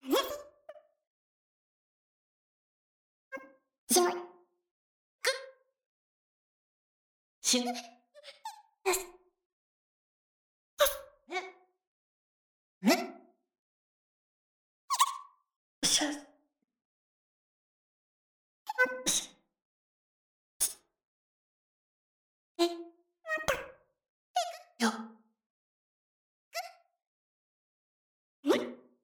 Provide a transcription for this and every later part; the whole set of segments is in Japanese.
しもい。しぬ。ね。しゃ。よ。はい。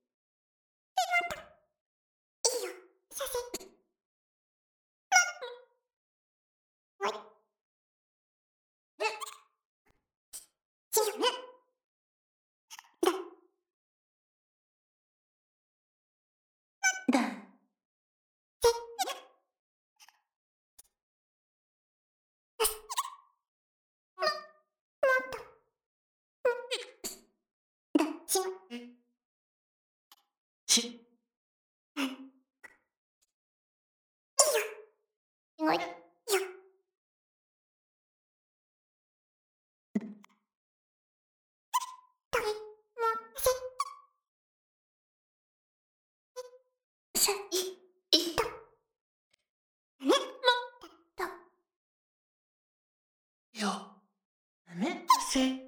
し。はい。よ。ね。せ。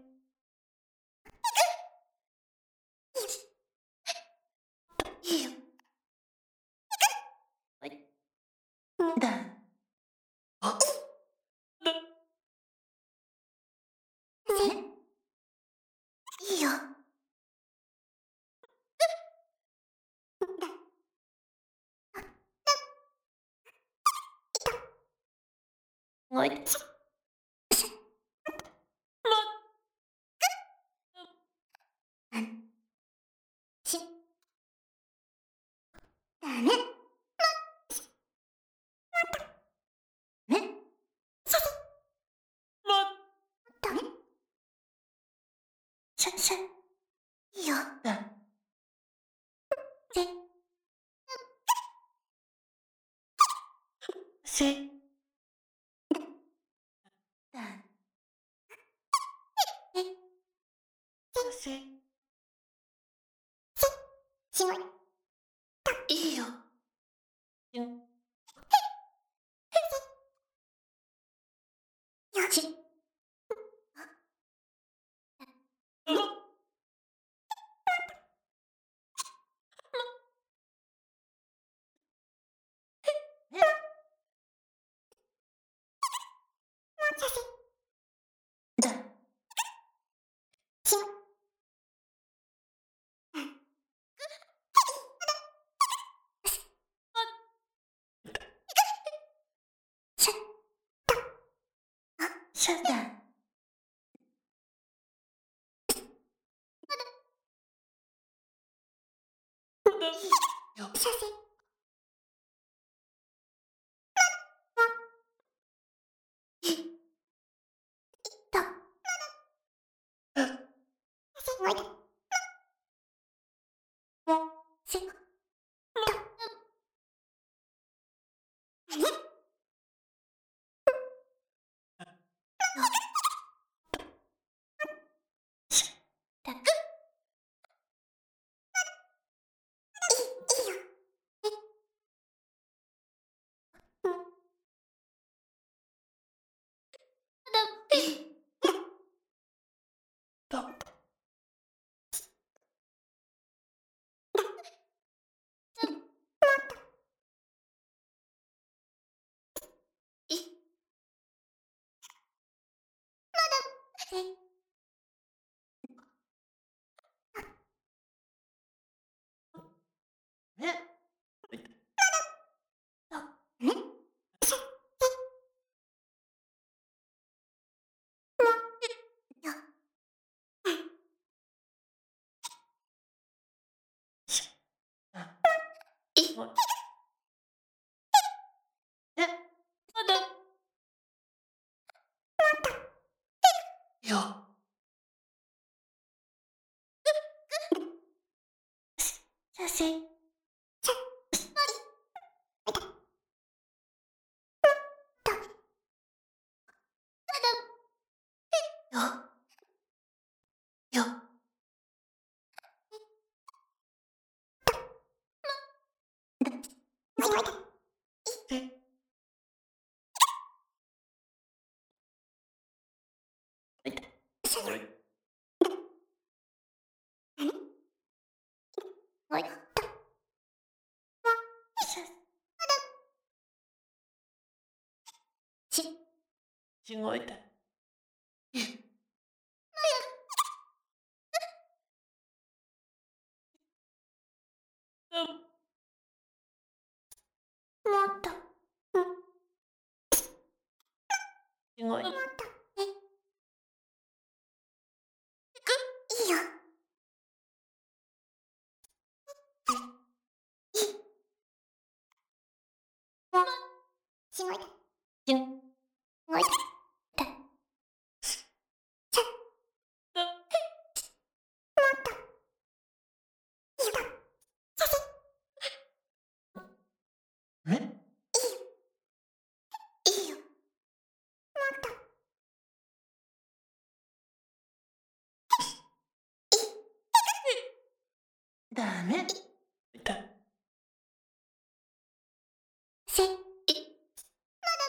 いいよ。はい。だ。あ。だ。ね。いいよ。はい。だね。ね。だね。いいよ。だ。せ。だ。せ。いいよ。し。だ。しゃだ。よ。ね。よ。よ。 動いた。もっと。動いた。いいよ。動いた。動いた。え？いいよ。もっと。ダメ。だ。まだ。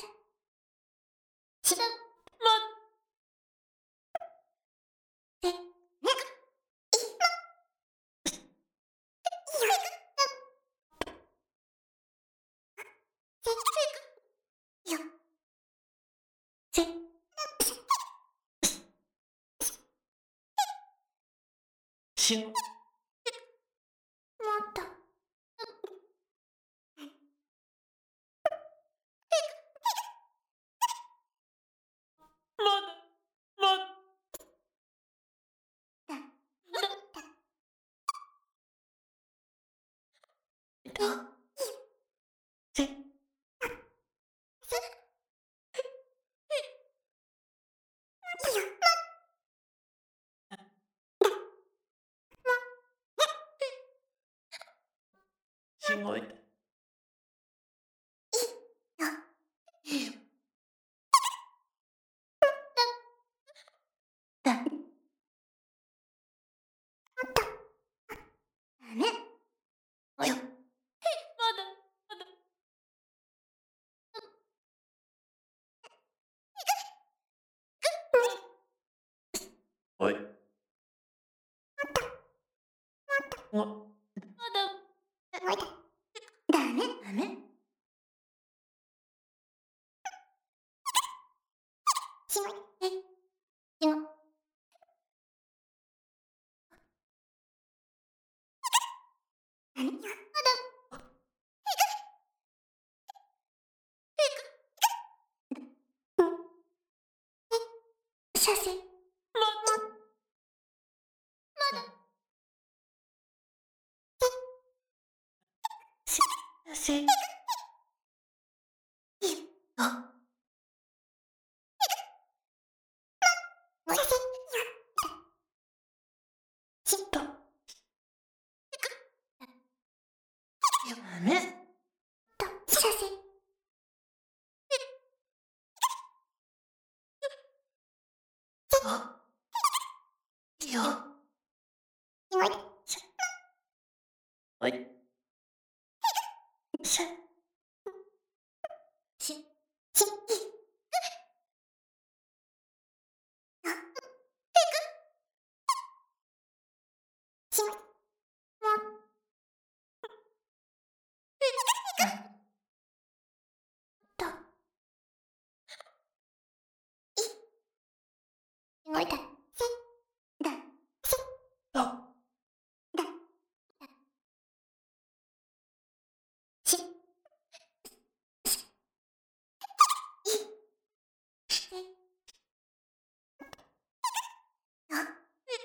よ。もっと。動いた。いいよ。だ。ダメ。よ。おい。ダメ。ダメ。させ。させ。あ。と。ダメ。させ。あ。よ。はい。しゃ。動いた。だ。と。だ。し。あ。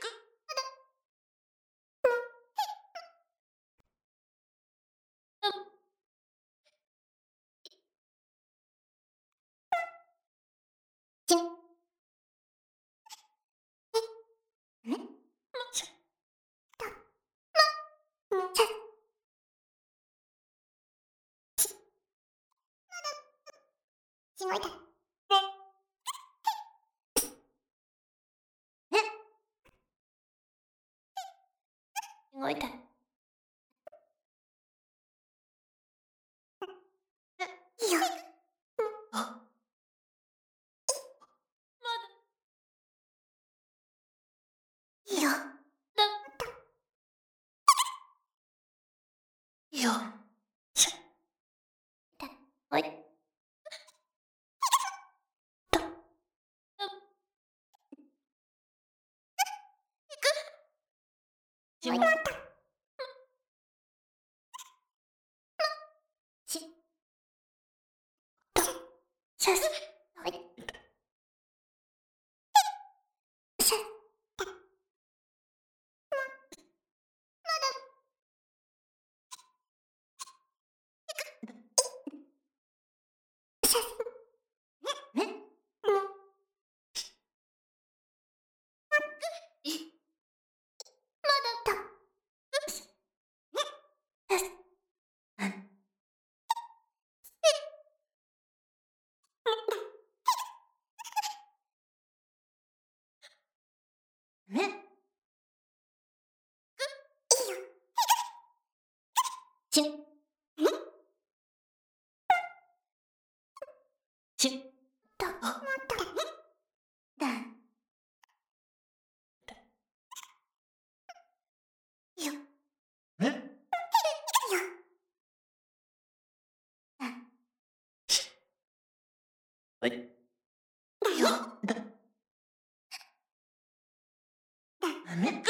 動いた。動いた。いいよ。あ。いいよ。いいよ。しゃ。はい。 しまった。しゃす。はい。しゃ。しゃす。ね。も。まだだ。しゃす。ね。し。し。だ。だ。よ。え。よ。だ。はい。よ。だ。だ。ね。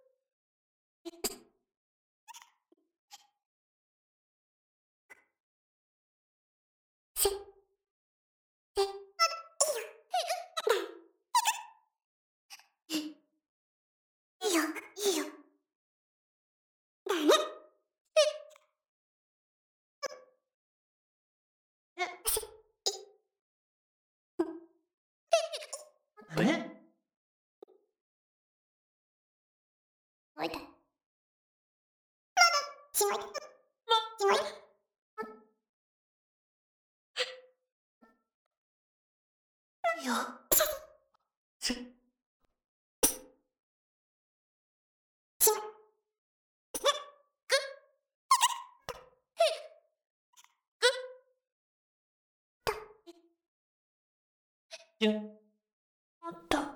し。いいよ、いいよ。だね。え。おいた。しまいた。しまいた。よ。し。しま。しゅん。おっと。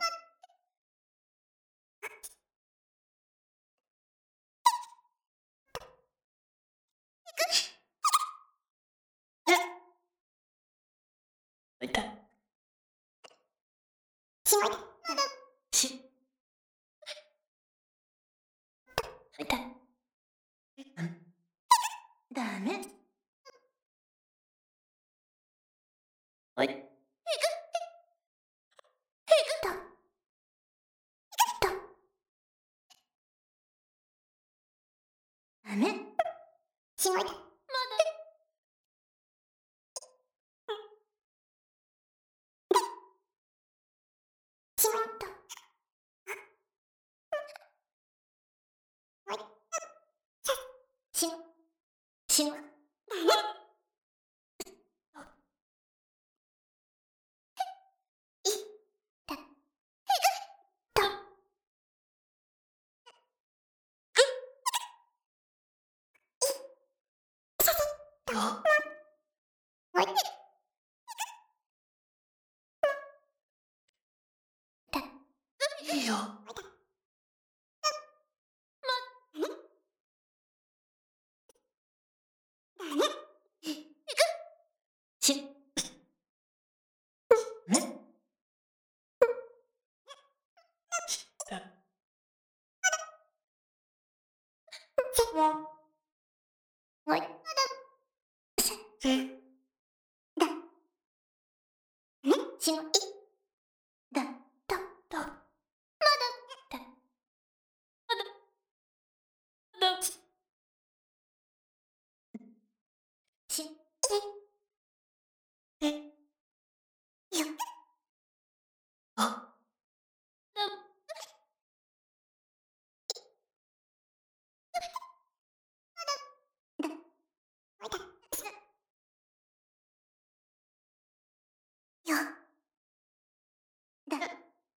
え。おいた。しまいた。し。おいた。だめ。おい。だ。だ。だめ。しまいた。しまった。おい。しま。しま。い。だ。だ。よ。おい。だ。いいよ。し。ね。し。だ。し。も。おい。し。だ。ね。しまい。だ。だ。だ。だ。だ。だ。し。え。よ。あ。だ。だ。おいた。よ。だ。まだ。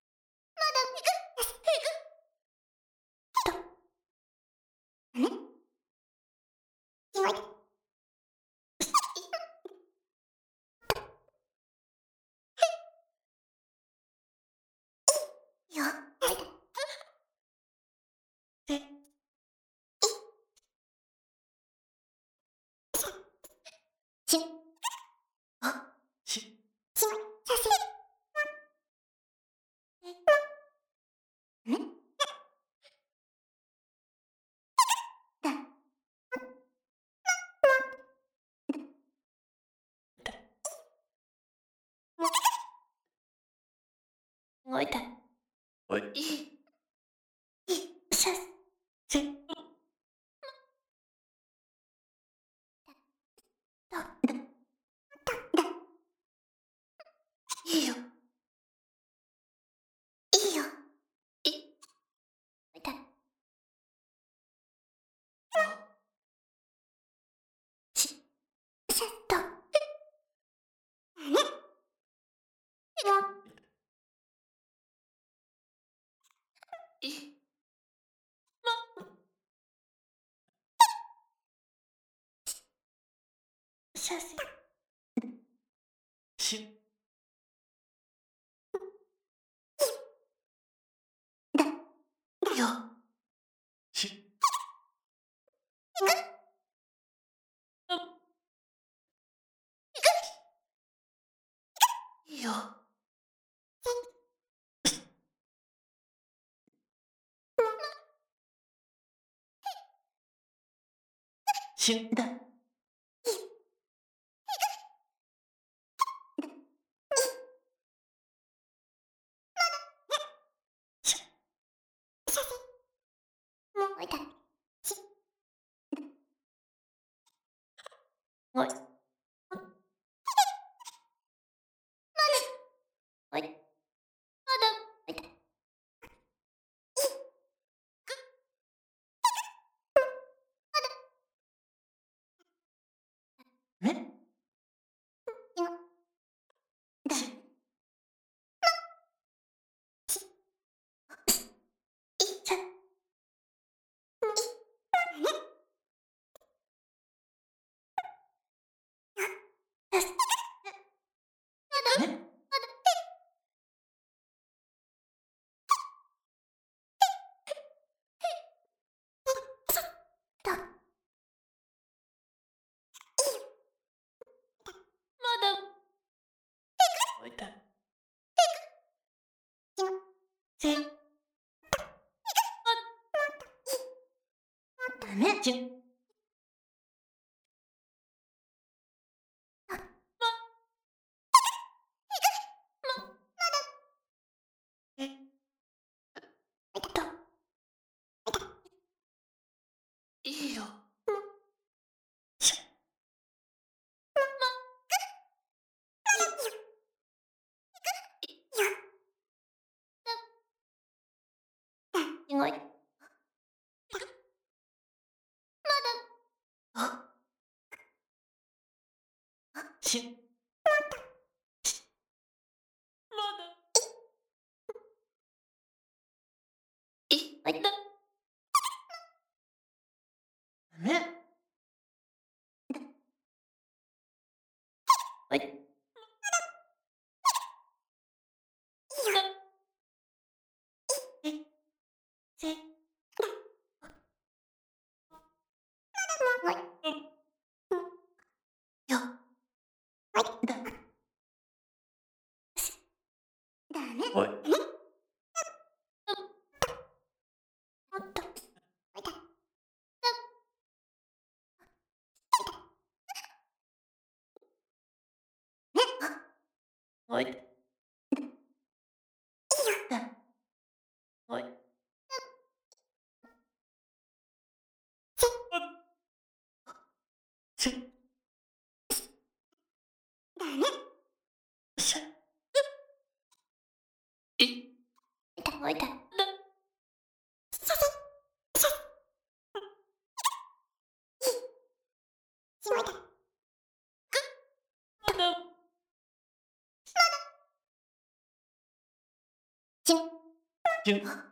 と。ね。しまい。 動いた。 おい。 シャス。いいよ。 いいよ。 動いた。し、 シャと。シャス。 し、 よ。 し、 いいよ。 死んだ。 動いた。おい。おい。まだ。おいた。 ね。 だ。ちゃ。 ね。 だ。まだ。 おいた。 せ。 ダメ。ちん。 いいよ。動い。あ。 し、まだ。 おいた。 ダメ。 おい。せ。よ。 だ。 ダメ。 おい。 もっと。おい。 だ。 おい。 し、 ダメ。 しゃ。 おいた。 しまいた。 まだ。 ちん。 ちん。